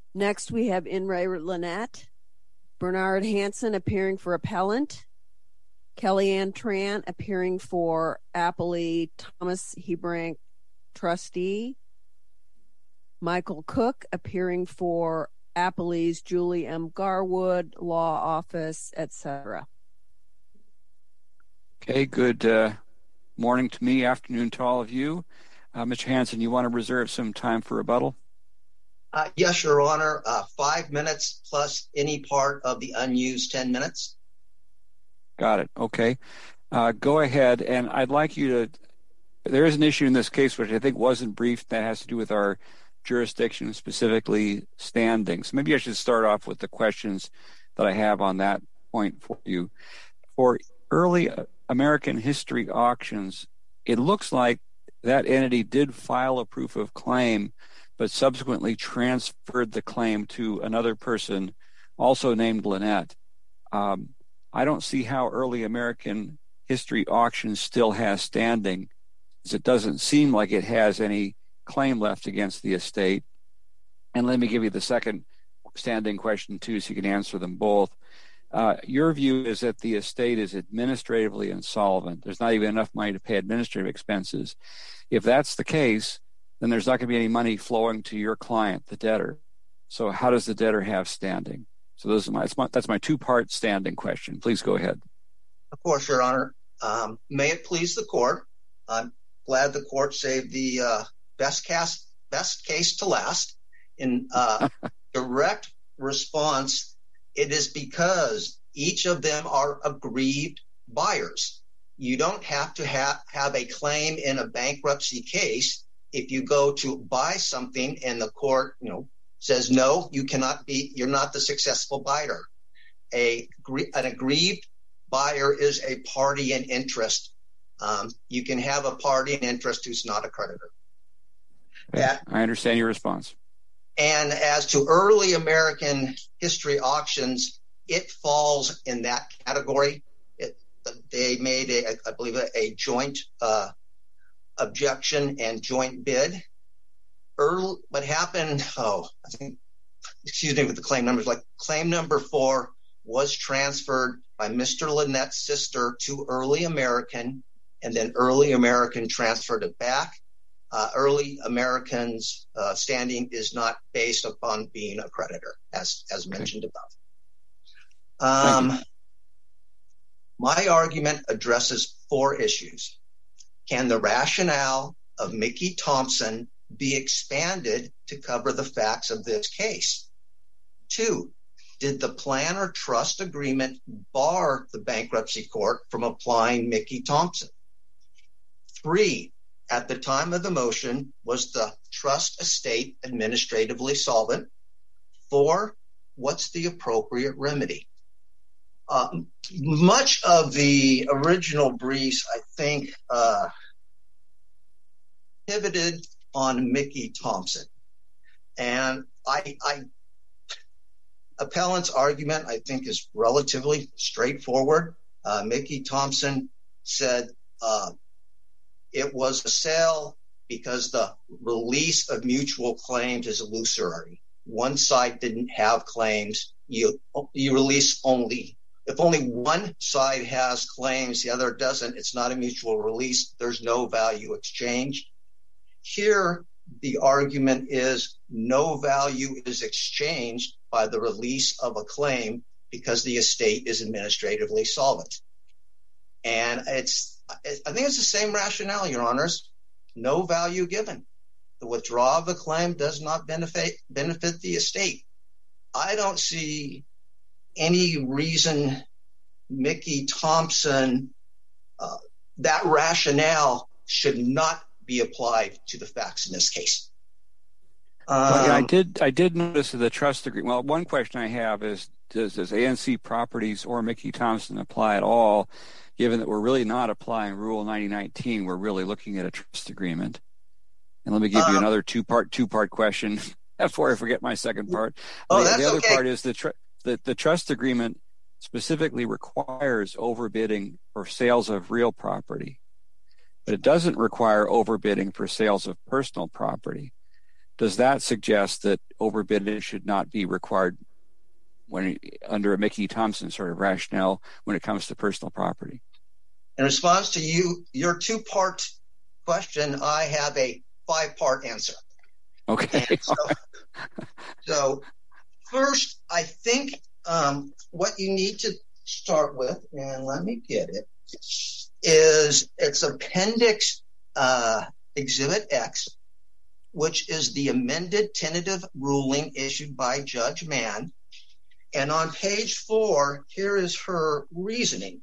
Next, we have In re Lynette, Bernard Hansen appearing for appellant, Kellyanne Tran appearing for appellee Thomas Hebrank, trustee, Michael Cook appearing for appellees Julie M. Garwood, law office, etc. Okay, good morning to me, afternoon to all of you. Mr. Hansen, you want to reserve some time for rebuttal? Yes, Your Honor. 5 minutes plus any part of the unused 10 minutes. Got it. Okay. Go ahead, and I'd like you to, there is an issue in this case which I think wasn't briefed that has to do with our jurisdiction, specifically standing. So maybe I should start off with the questions that I have on that point for you. For early American history auctions, it looks like that entity did file a proof of claim, but subsequently transferred the claim to another person, also named Lynette. I don't see how early American history auctions still has standing, because it doesn't seem like it has any claim left against the estate. And let me give you the second standing question too, so you can answer them both. Your view is that the estate is administratively insolvent. There's not even enough money to pay administrative expenses. If that's the case, then there's not going to be any money flowing to your client, the debtor. So how does the debtor have standing? So that's my two-part standing question. Please go ahead. Of course, Your Honor. May it please the court. I'm glad the court saved the best case to last. In direct response, it is because each of them are aggrieved buyers. You don't have to have a claim in a bankruptcy case if you go to buy something and the court, says no, you're not the successful buyer. An aggrieved buyer is a party in interest. You can have a party in interest who's not a creditor. Okay. I understand your response. And as to early American history auctions, it falls in that category. They made I believe a joint objection and joint bid. What happened? With the claim numbers, like claim number 4 was transferred by Mr. Lynette's sister to Early American, and then Early American transferred it back. Early American's standing is not based upon being a creditor, as mentioned above. My argument addresses 4 issues. Can the rationale of Mickey Thompson be expanded to cover the facts of this case? 2, did the plan or trust agreement bar the bankruptcy court from applying Mickey Thompson? 3, at the time of the motion, was the trust estate administratively solvent? 4, what's the appropriate remedy? Much of the original briefs, I think, pivoted on Mickey Thompson. And appellant's argument, I think, is relatively straightforward. Mickey Thompson said it was a sale because the release of mutual claims is illusory. One side didn't have claims. You release only. If only one side has claims, the other doesn't, it's not a mutual release. There's no value exchanged. Here, the argument is no value is exchanged by the release of a claim because the estate is administratively solvent. And I think it's the same rationale, Your Honors. No value given. The withdrawal of the claim does not benefit the estate. I don't see any reason Mickey Thompson, that rationale should not be applied to the facts in this case. I did notice the trust agreement. Well, one question I have is, does ANC Properties or Mickey Thompson apply at all, given that we're really not applying Rule 9019, we're really looking at a trust agreement? And let me give you another two-part question before I forget my second part. The other part is the trust agreement specifically requires overbidding for sales of real property, but it doesn't require overbidding for sales of personal property. does that suggest that overbidding should not be required when under a Mickey Thompson sort of rationale when it comes to personal property? In response to your two-part question, I have a 5-part answer. Okay. So first, I think what you need to start with, and let me get it, is it's Appendix Exhibit X, which is the amended tentative ruling issued by Judge Mann. And on page 4, here is her reasoning.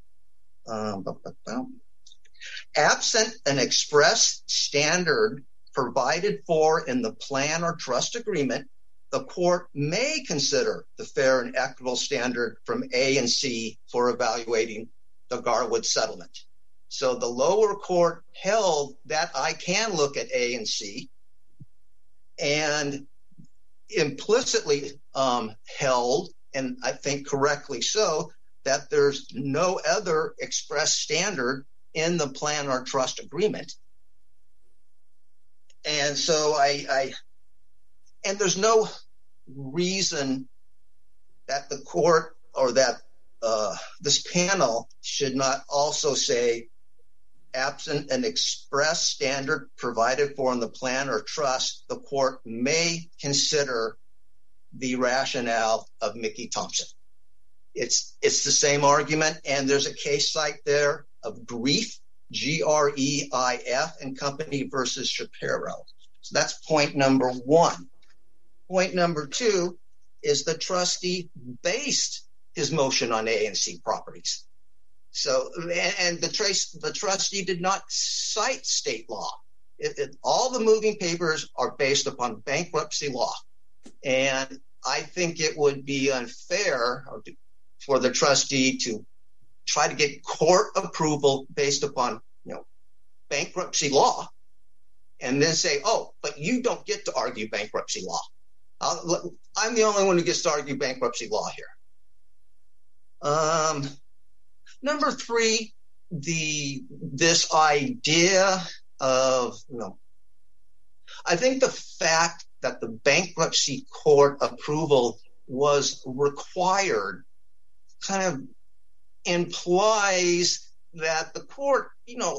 Absent an express standard provided for in the plan or trust agreement, the court may consider the fair and equitable standard from A and C for evaluating the Garwood settlement. So the lower court held that I can look at A and C, and implicitly held, and I think correctly so, that there's no other express standard in the plan or trust agreement. And so and there's no reason that the court or that this panel should not also say, absent an express standard provided for in the plan or trust, the court may consider the rationale of Mickey Thompson. It's the same argument, and there's a case site there of Greif, Greif and Company versus Shapiro. So that's point number 1. Point number 2 is the trustee based his motion on A and C properties. So, and the trustee did not cite state law. All the moving papers are based upon bankruptcy law. And I think it would be unfair for the trustee to try to get court approval based upon, bankruptcy law, and then say, oh, but you don't get to argue bankruptcy law. I'm the only one who gets to argue bankruptcy law here. Number 3, this idea of, I think the fact that the bankruptcy court approval was required kind of implies that the court,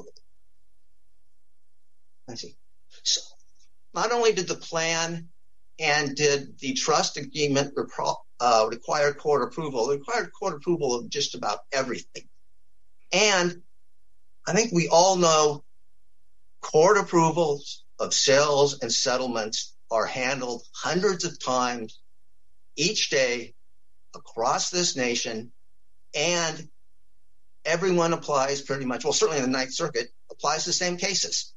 so not only did the plan and did the trust agreement require court approval, it required court approval of just about everything. And I think we all know court approvals of sales and settlements are handled hundreds of times each day across this nation, and everyone applies pretty much, well, certainly in the Ninth Circuit, applies the same cases.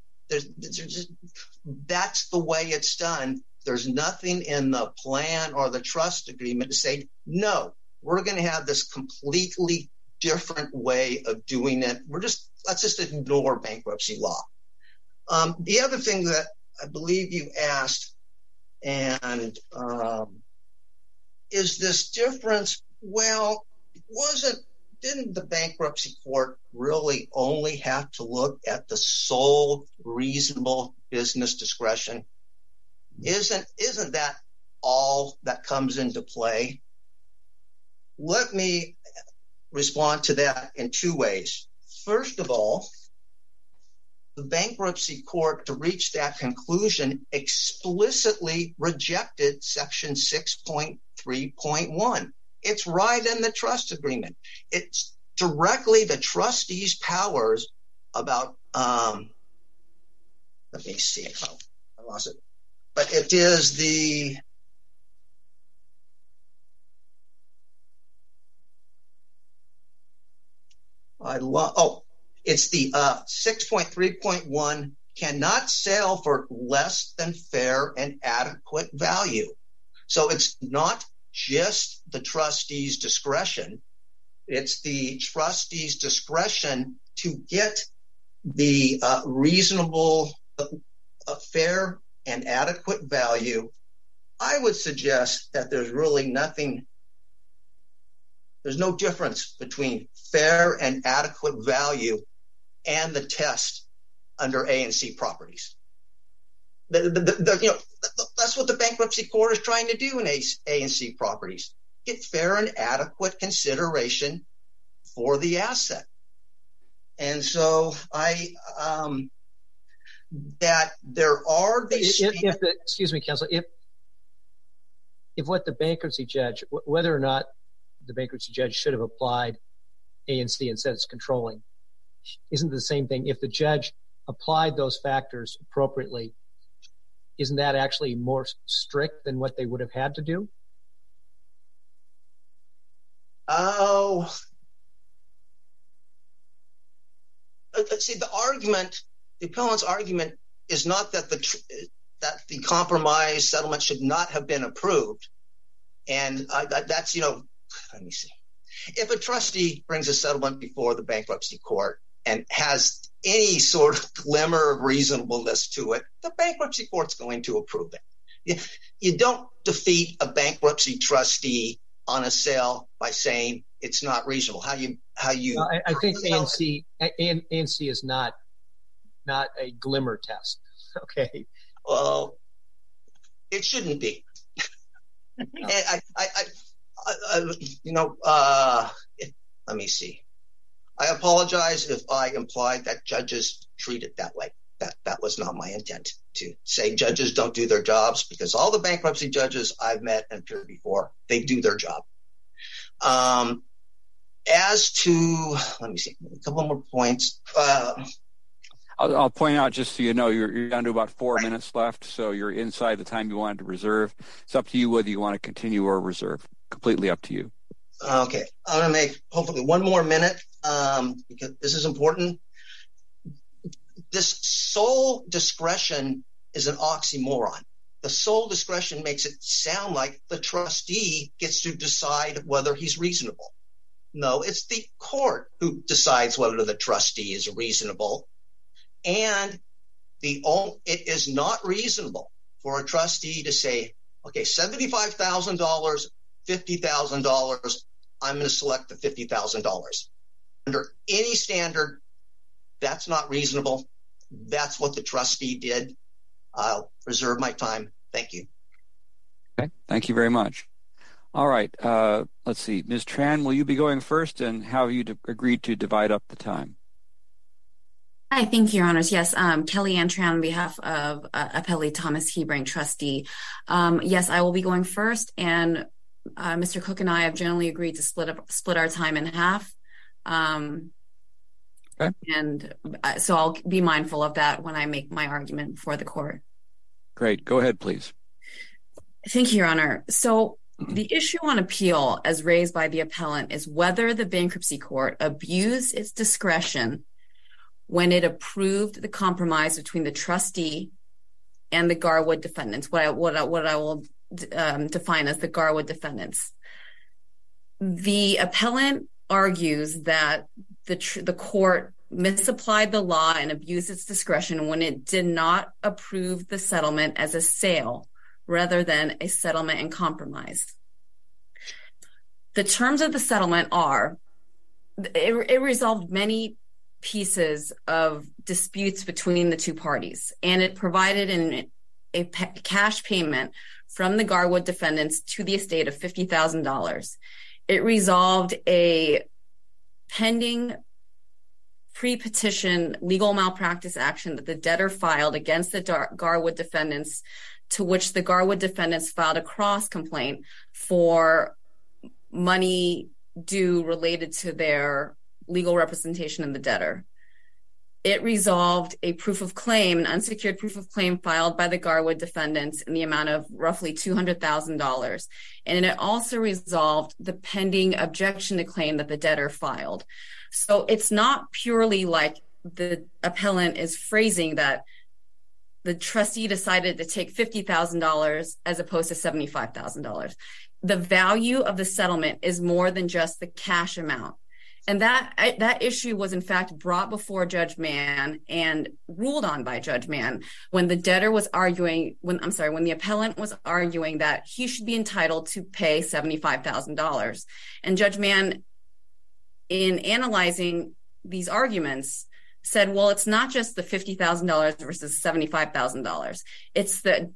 That's the way it's done. There's nothing in the plan or the trust agreement to say, no, we're going to have this completely different way of doing it. Let's just ignore bankruptcy law. The other thing that I believe you asked, and is this difference? Well, didn't the bankruptcy court really only have to look at the sole reasonable business discretion? Isn't that all that comes into play? Let me respond to that in 2 ways. First of all, the bankruptcy court, to reach that conclusion, explicitly rejected Section 6.3.1. It's right in the trust agreement. It's directly the trustee's powers about, let me see, I lost it. But it is it's the 6.3.1 cannot sell for less than fair and adequate value. So it's not just the trustee's discretion. It's the trustee's discretion to get the reasonable, fair, and adequate value. I would suggest that there's no difference between fair and adequate value and the test under A and C properties. Let's That's what the bankruptcy court is trying to do in A&C properties. Get fair and adequate consideration for the asset. And so that there are these... Excuse me, counsel, if what the bankruptcy judge, whether or not the bankruptcy judge should have applied A&C and said it's controlling, isn't it the same thing? If the judge applied those factors appropriately, isn't that actually more strict than what they would have had to do? Oh, see, the appellant's argument is not that the compromise settlement should not have been approved. And that's, let me see. If a trustee brings a settlement before the bankruptcy court and has any sort of glimmer of reasonableness to it, the bankruptcy court's going to approve it. You don't defeat a bankruptcy trustee on a sale by saying it's not reasonable. I think A&C is not a glimmer test. Okay. Well, it shouldn't be. Let me see. I apologize if I implied that judges treat it that way. That was not my intent to say judges don't do their jobs, because all the bankruptcy judges I've met and appeared before, they do their job. As to, let me see, a couple more points. I'll point out, just so you know, you're down to about 4 minutes left, so you're inside the time you wanted to reserve. It's up to you whether you want to continue or reserve. Completely up to you. Okay. I'm going to make hopefully one more minute because this is important. This sole discretion is an oxymoron. The sole discretion makes it sound like the trustee gets to decide whether he's reasonable. No, it's the court who decides whether the trustee is reasonable. And it is not reasonable for a trustee to say, okay, $75,000, $50,000, I'm going to select the $50,000. Under any standard, that's not reasonable. That's what the trustee did. I'll reserve my time. Thank you. Okay, thank you very much. All right, let's see. Ms. Tran, will you be going first, and how have you agreed to divide up the time? Hi, thank you, Your Honors. Yes, Kellyanne Tran on behalf of Appellee Thomas Hebring, trustee. Yes, I will be going first, and Mr. Cook and I have generally agreed to split our time in half. Okay. And so I'll be mindful of that when I make my argument before the court. Great. Go ahead, please. Thank you, Your Honor. So the issue on appeal, as raised by the appellant, is whether the bankruptcy court abused its discretion when it approved the compromise between the trustee and the Garwood defendants, what I will define as the Garwood defendants. The appellant argues that the court misapplied the law and abused its discretion when it did not approve the settlement as a sale rather than a settlement and compromise. The terms of the settlement are, it resolved many pieces of disputes between the two parties, and it provided a cash payment from the Garwood defendants to the estate of $50,000. It resolved a pending pre-petition legal malpractice action that the debtor filed against the Garwood defendants, to which the Garwood defendants filed a cross complaint for money due related to their legal representation of the debtor. It resolved a proof of claim, an unsecured proof of claim filed by the Garwood defendants in the amount of roughly $200,000. And it also resolved the pending objection to claim that the debtor filed. So it's not purely like the appellant is phrasing that the trustee decided to take $50,000 as opposed to $75,000. The value of the settlement is more than just the cash amount. And that issue was in fact brought before Judge Mann and ruled on by Judge Mann when the debtor was arguing, when the appellant was arguing that he should be entitled to pay $75,000. And Judge Mann, in analyzing these arguments, said, well, it's not just the $50,000 versus $75,000. It's the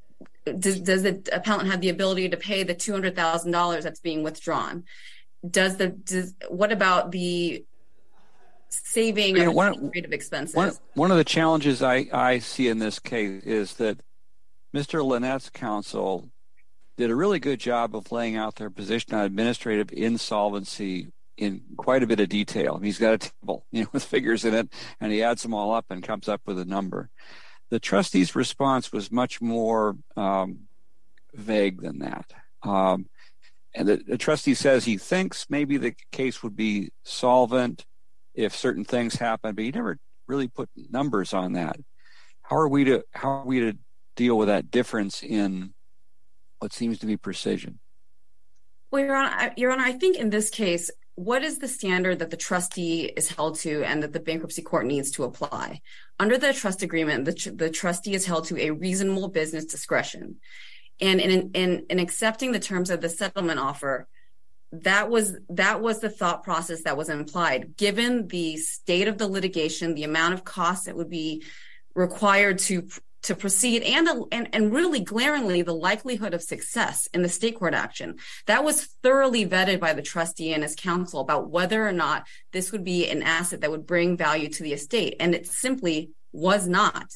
does the appellant have the ability to pay the $200,000 that's being withdrawn? What about the saving of administrative expenses? One of the challenges I see in this case is that Mr. Lynette's counsel did a really good job of laying out their position on administrative insolvency in quite a bit of detail. I mean, he's got a table, with figures in it, and he adds them all up and comes up with a number. The trustee's response was much more vague than that. And the trustee says he thinks maybe the case would be solvent if certain things happen, but he never really put numbers on that. How are we to deal with that difference in what seems to be precision? Well, Your Honor, I think in this case, what is the standard that the trustee is held to and that the bankruptcy court needs to apply? Under the trust agreement, the trustee is held to a reasonable business discretion. And in accepting the terms of the settlement offer, that was the thought process that was implied. Given the state of the litigation, the amount of costs that would be required to proceed, and really glaringly the likelihood of success in the state court action, that was thoroughly vetted by the trustee and his counsel about whether or not this would be an asset that would bring value to the estate, and it simply was not.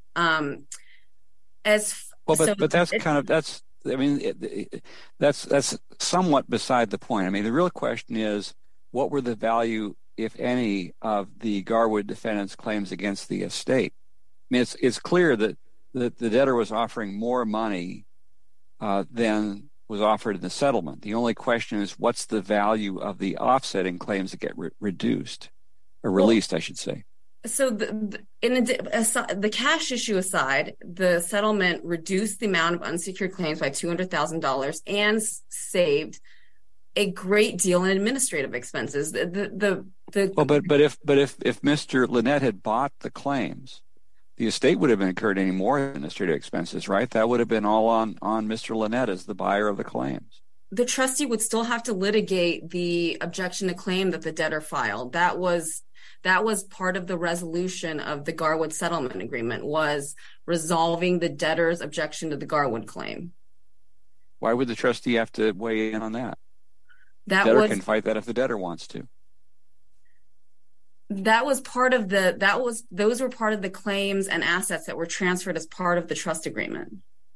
That's somewhat beside the point. I mean, the real question is, what were the value, if any, of the Garwood defendants' claims against the estate? I mean, it's clear that the debtor was offering more money than was offered in the settlement. The only question is, what's the value of the offsetting claims that get reduced or released, I should say. So the cash issue aside, the settlement reduced the amount of unsecured claims by $200,000 and saved a great deal in administrative expenses. But if Mr. Lynette had bought the claims, the estate would have incurred any more administrative expenses, right? That would have been all on Mr. Lynette as the buyer of the claims. The trustee would still have to litigate the objection to claim that the debtor filed. That was part of the resolution of the Garwood settlement agreement, was resolving the debtor's objection to the Garwood claim. Why would the trustee have to weigh in on that? The debtor can fight that if the debtor wants to. Those were part of the claims and assets that were transferred as part of the trust agreement.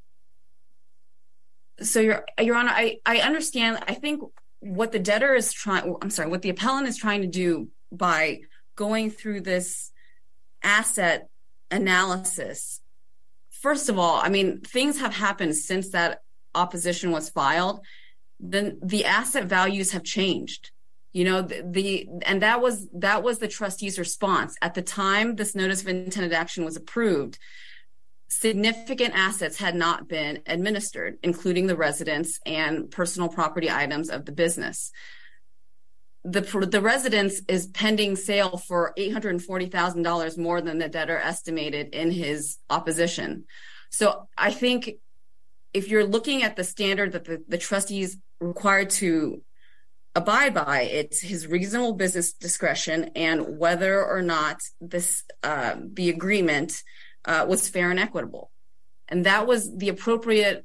So Your Honor, I understand. I think what the appellant is trying to do by going through this asset analysis, first of all, I mean, things have happened since that opposition was filed. Then the asset values have changed. And that was the trustee's response. At the time this notice of intended action was approved, significant assets had not been administered, including the residence and personal property items of the business. The residence is pending sale for $840,000 more than the debtor estimated in his opposition. So I think if you're looking at the standard that the trustee is required to abide by, it's his reasonable business discretion and whether or not the agreement was fair and equitable. And that was the appropriate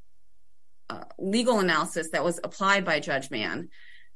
legal analysis that was applied by Judge Mann.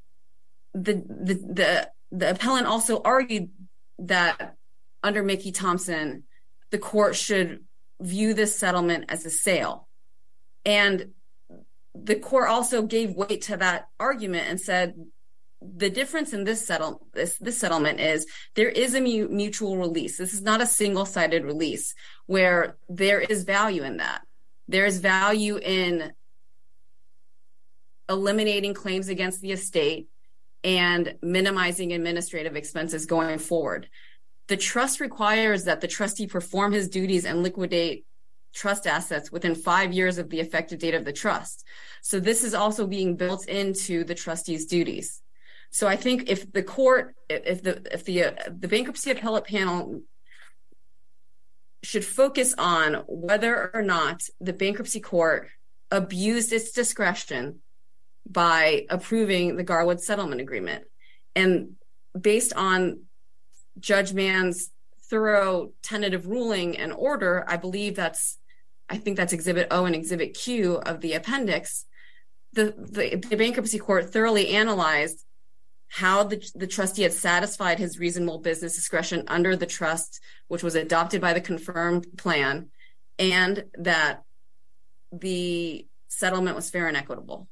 The appellant also argued that under Mickey Thompson, the court should view this settlement as a sale. And the court also gave weight to that argument and said the difference in this settlement is there is a mutual release. This is not a single-sided release where there is value in that. There is value in eliminating claims against the estate and minimizing administrative expenses going forward. The trust requires that the trustee perform his duties and liquidate trust assets within 5 years of the effective date of the trust. So this is also being built into the trustee's duties. So I think if the court, if the bankruptcy appellate panel should focus on whether or not the bankruptcy court abused its discretion by approving the Garwood settlement agreement. And based on Judge Mann's thorough tentative ruling and order, I believe that's I think that's Exhibit O and Exhibit Q of the appendix, the bankruptcy court thoroughly analyzed how the trustee had satisfied his reasonable business discretion under the trust, which was adopted by the confirmed plan, and that the settlement was fair and equitable.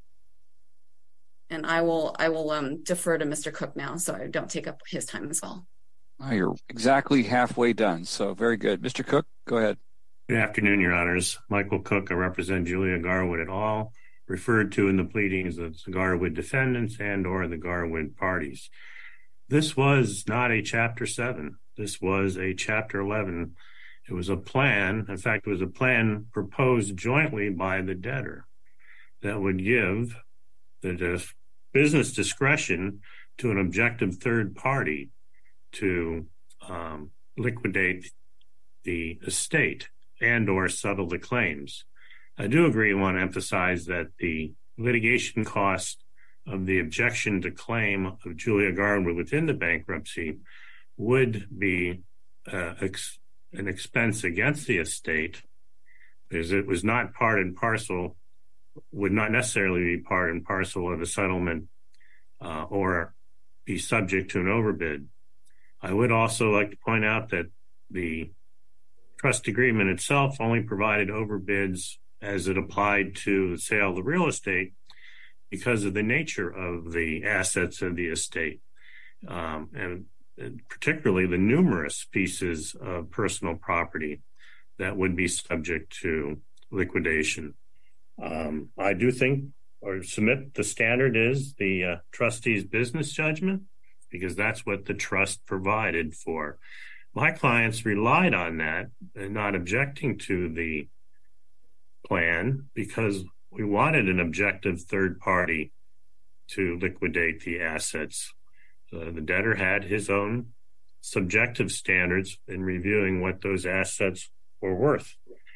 And I will defer to Mr. Cook now, so I don't take up his time as well. Oh, you're exactly halfway done, so very good. Mr. Cook, go ahead. Good afternoon, Your Honors. Michael Cook, I represent Julia Garwood et al., referred to in the pleadings as the Garwood defendants and or the Garwood parties. This was not a Chapter 7. This was a Chapter 11. It was a plan. In fact, it was a plan proposed jointly by the debtor that would give the business discretion to an objective third party to liquidate the estate and or settle the claims. I do agree and want to emphasize that the litigation cost of the objection to claim of Julia Garwood within the bankruptcy would be an expense against the estate, because it was not part and parcel, would not necessarily be part and parcel of a settlement or be subject to an overbid. I would also like to point out that the trust agreement itself only provided overbids as it applied to the sale of the real estate because of the nature of the assets of the estate, and particularly the numerous pieces of personal property that would be subject to liquidation. I do think or submit the standard is the trustee's business judgment, because that's what the trust provided for. My clients relied on that and not objecting to the plan because we wanted an objective third party to liquidate the assets. The debtor had his own subjective standards in reviewing what those assets were worth,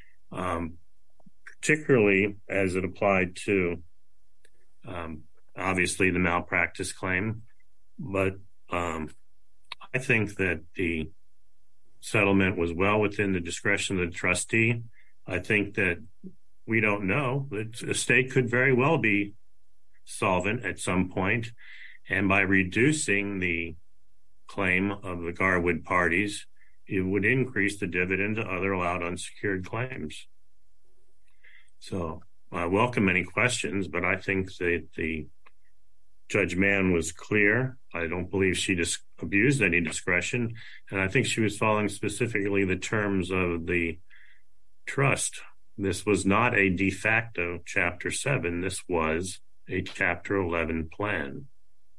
particularly as it applied to obviously the malpractice claim. But I think that the settlement was well within the discretion of the trustee. I think that we don't know. The estate could very well be solvent at some point, and by reducing the claim of the Garwood parties, it would increase the dividend to other allowed unsecured claims. So I welcome any questions, but I think that the Judge Mann was clear. I don't believe she abused any discretion, and I think she was following specifically the terms of the trust. This was not a de facto Chapter 7. This was a Chapter 11 plan.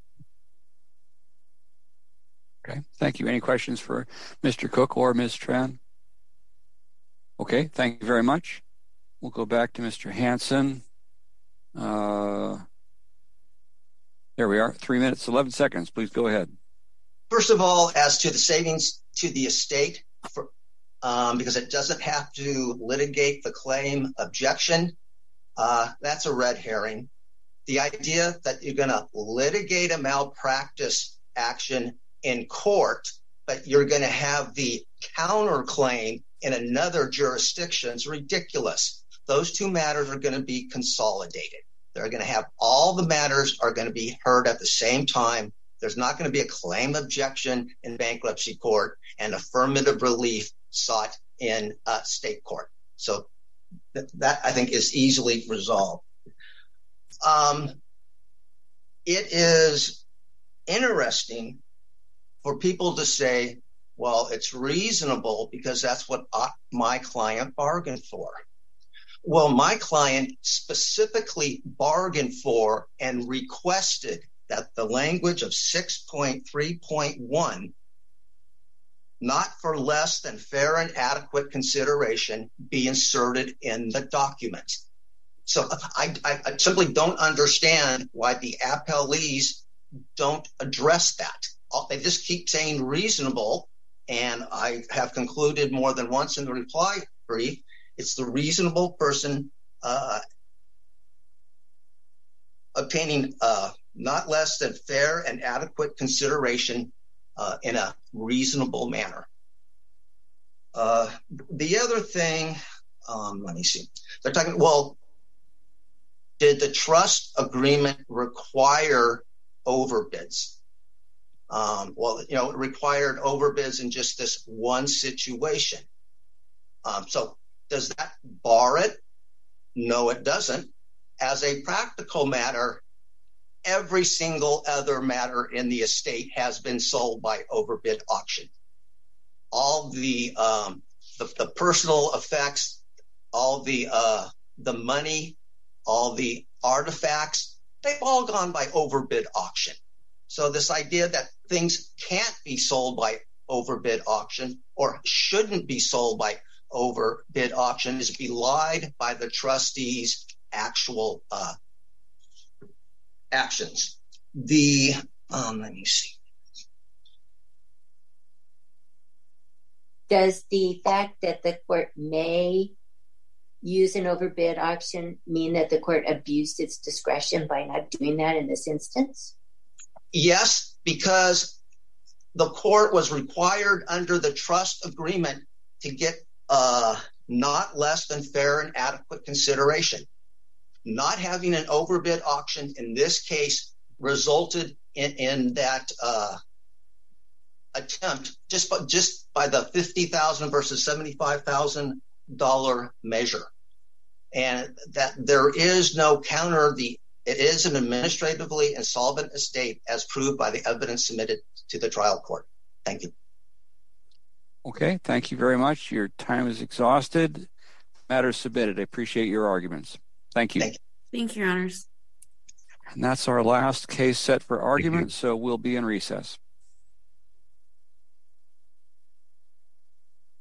Okay, thank you. Any questions for Mr. Cook or Ms. Tran? Okay, thank you very much. We'll go back to Mr. Hanson. There we are, 3 minutes, 11 seconds. Please go ahead. First of all, as to the savings to the estate, because it doesn't have to litigate the claim objection, that's a red herring. The idea that you're going to litigate a malpractice action in court, but you're going to have the counterclaim in another jurisdiction is ridiculous. Those two matters are going to be consolidated. They're going to have all the matters are going to be heard at the same time. There's not going to be a claim objection in bankruptcy court and affirmative relief sought in state court. So that I think is easily resolved. It is interesting for people to say, well, it's reasonable because that's what my client bargained for. Well, my client specifically bargained for and requested that the language of 6.3.1, not for less than fair and adequate consideration, be inserted in the document. So I simply don't understand why the appellees don't address that. They just keep saying reasonable, and I have concluded more than once in the reply brief, it's the reasonable person obtaining not less than fair and adequate consideration in a reasonable manner. The other thing let me see. They're talking, well, did the trust agreement require overbids? Well, it required overbids in just this one situation. So does that bar it? No, it doesn't. As a practical matter, every single other matter in the estate has been sold by overbid auction. All the personal effects, all the money, all the artifacts, they've all gone by overbid auction. So this idea that things can't be sold by overbid auction or shouldn't be sold by overbid auction is belied by the trustees' actual actions. Let me see. Does the fact that the court may use an overbid auction mean that the court abused its discretion by not doing that in this instance? Yes, because the court was required under the trust agreement to get not less than fair and adequate consideration. Not having an overbid auction in this case resulted in that attempt just by the $50,000 versus $75,000 measure, and that there is no counter. It is an administratively insolvent estate as proved by the evidence submitted to the trial court. Thank you. Okay, thank you very much. Your time is exhausted. Matter submitted. I appreciate your arguments. Thank you. Thank you, Your Honors. And that's our last case set for argument, so we'll be in recess.